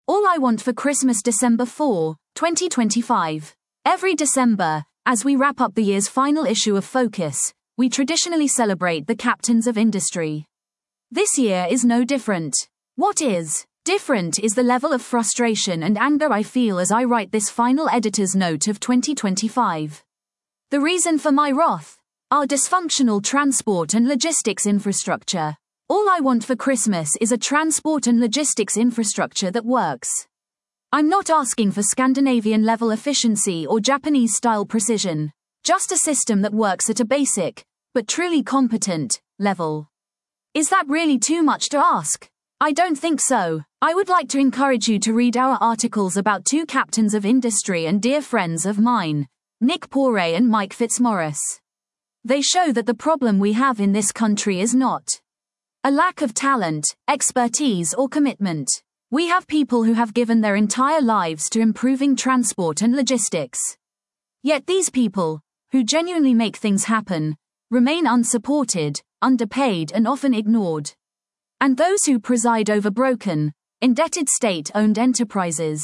All I Want for Christmas December 4, 2025. Every December, as we wrap up the year's final issue of Focus, we traditionally celebrate the captains of industry. This year is no different. What is different is the level of frustration and anger I feel as I write this final editor's note of 2025. The reason for my wrath? Our dysfunctional transport and logistics infrastructure. All I want for Christmas is a transport and logistics infrastructure that works. I'm not asking for Scandinavian-level efficiency or Japanese-style precision, just a system that works at a basic, but truly competent, level. Is that really too much to ask? I don't think so. I would like to encourage you to read our articles about two captains of industry and dear friends of mine, Nick Poray and Mike Fitzmaurice. They show that the problem we have in this country is not a lack of talent, expertise or commitment. We have people who have given their entire lives to improving transport and logistics. Yet these people, who genuinely make things happen, remain unsupported, underpaid and often ignored. And those who preside over broken, indebted state-owned enterprises,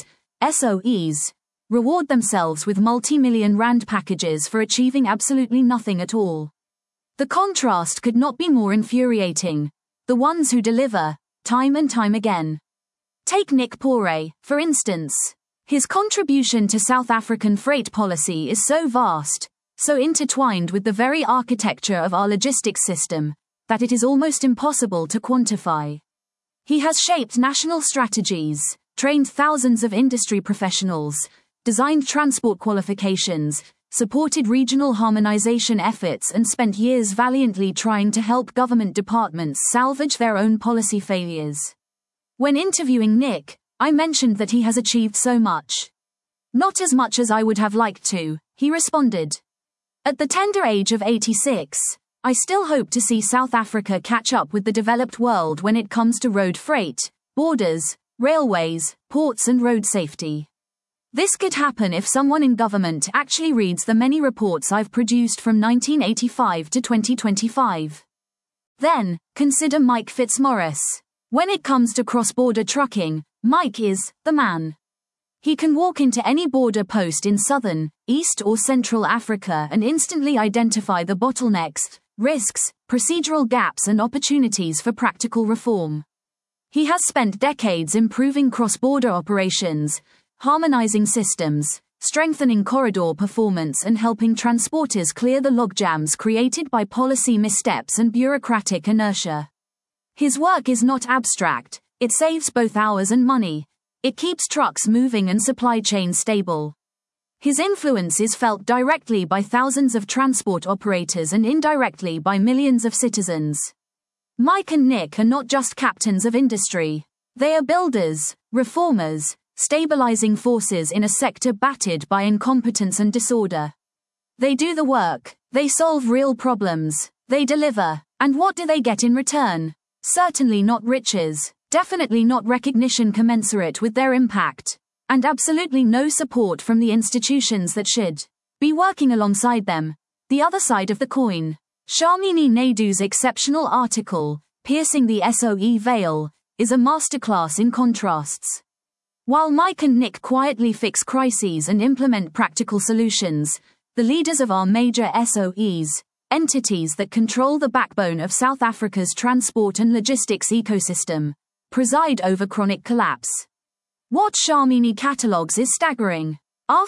SOEs, reward themselves with multi-million rand packages for achieving absolutely nothing at all. The contrast could not be more infuriating. The ones who deliver, time and time again. Take Nick Poray, for instance. His contribution to South African freight policy is so vast, so intertwined with the very architecture of our logistics system, that it is almost impossible to quantify. He has shaped national strategies, trained thousands of industry professionals, designed transport qualifications, supported regional harmonization efforts and spent years valiantly trying to help government departments salvage their own policy failures. When interviewing Nick, I mentioned that he has achieved so much. Not as much as I would have liked to, he responded. At the tender age of 86, I still hope to see South Africa catch up with the developed world when it comes to road freight, borders, railways, ports and road safety. This could happen if someone in government actually reads the many reports I've produced from 1985 to 2025. Then, consider Mike Fitzmaurice. When it comes to cross-border trucking, Mike is the man. He can walk into any border post in southern, east or central Africa and instantly identify the bottlenecks, risks, procedural gaps and opportunities for practical reform. He has spent decades improving cross-border operations, harmonizing systems, strengthening corridor performance and helping transporters clear the logjams created by policy missteps and bureaucratic inertia. His work is not abstract, it saves both hours and money, it keeps trucks moving and supply chains stable. His influence is felt directly by thousands of transport operators and indirectly by millions of citizens. Mike and Nick are not just captains of industry. They are builders, reformers, stabilizing forces in a sector battered by incompetence and disorder. They do the work, they solve real problems, they deliver, and what do they get in return? Certainly not riches, definitely not recognition commensurate with their impact, and absolutely no support from the institutions that should be working alongside them. The other side of the coin. Shamini Naidu's exceptional article, Piercing the SOE Veil, is a masterclass in contrasts. While Mike and Nick quietly fix crises and implement practical solutions, the leaders of our major SOEs, entities that control the backbone of South Africa's transport and logistics ecosystem, preside over chronic collapse. What Shamini catalogues is staggering. Our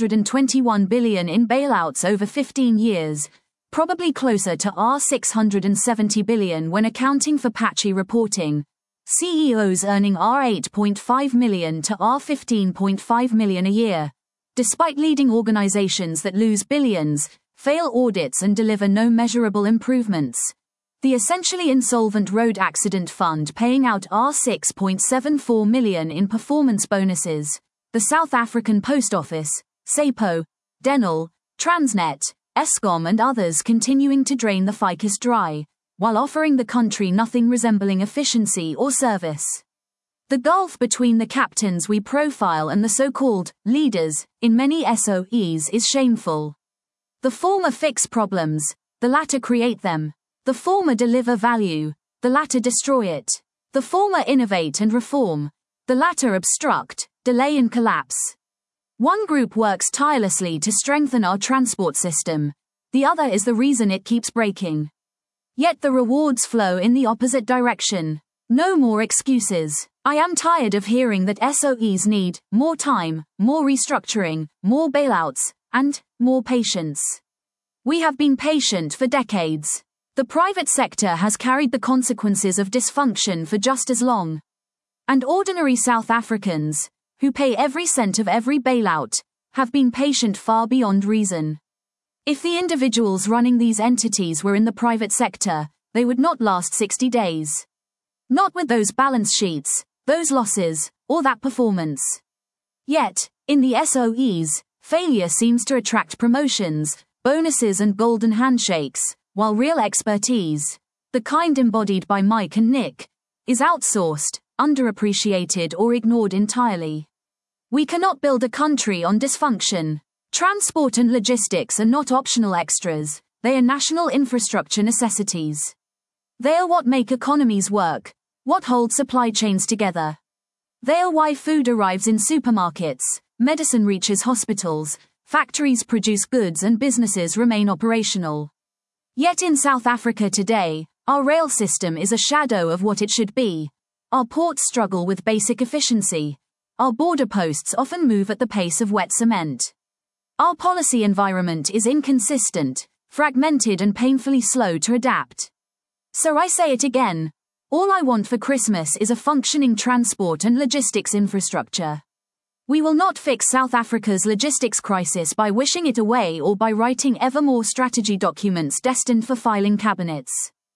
521 billion in bailouts over 15 years, probably closer to our 670 billion when accounting for patchy reporting. CEOs earning our 8.5 million to our 15.5 million a year. Despite leading organizations that lose billions, fail audits and deliver no measurable improvements. The essentially insolvent road accident fund paying out our 6.74 million in performance bonuses. The South African Post Office, SAPO, Denel, Transnet, Eskom and others continuing to drain the ficus dry, while offering the country nothing resembling efficiency or service. The gulf between the captains we profile and the so-called leaders in many SOEs is shameful. The former fix problems, the latter create them. The former deliver value, the latter destroy it. The former innovate and reform, The latter obstruct, delay and collapse. One group works tirelessly to strengthen our transport system. The other is the reason it keeps breaking. Yet the rewards flow in the opposite direction. No more excuses. I am tired of hearing that SOEs need more time, more restructuring, more bailouts, and more patience. We have been patient for decades. The private sector has carried the consequences of dysfunction for just as long. And ordinary South Africans, who pay every cent of every bailout, have been patient far beyond reason. If the individuals running these entities were in the private sector, they would not last 60 days. Not with those balance sheets, those losses, or that performance. Yet, in the SOEs, failure seems to attract promotions, bonuses and golden handshakes, while real expertise, the kind embodied by Mike and Nick, is outsourced, underappreciated or ignored entirely. We cannot build a country on dysfunction. Transport and logistics are not optional extras, they are national infrastructure necessities. They are what make economies work, what hold supply chains together. They are why food arrives in supermarkets, medicine reaches hospitals, factories produce goods and businesses remain operational. Yet in South Africa today, our rail system is a shadow of what it should be. Our ports struggle with basic efficiency. Our border posts often move at the pace of wet cement. Our policy environment is inconsistent, fragmented and painfully slow to adapt. So I say it again. All I want for Christmas is a functioning transport and logistics infrastructure. We will not fix South Africa's logistics crisis by wishing it away or by writing ever more strategy documents destined for filing cabinets.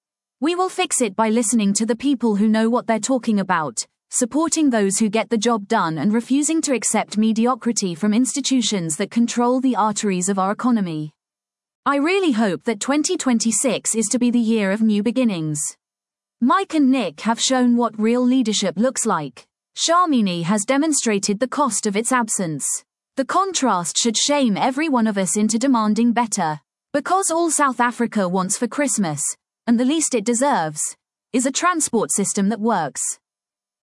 We will fix it by listening to the people who know what they're talking about, supporting those who get the job done and refusing to accept mediocrity from institutions that control the arteries of our economy. I really hope that 2026 is to be the year of new beginnings. Mike and Nick have shown what real leadership looks like. Shamini has demonstrated the cost of its absence. The contrast should shame every one of us into demanding better. Because all South Africa wants for Christmas, and the least it deserves, is a transport system that works.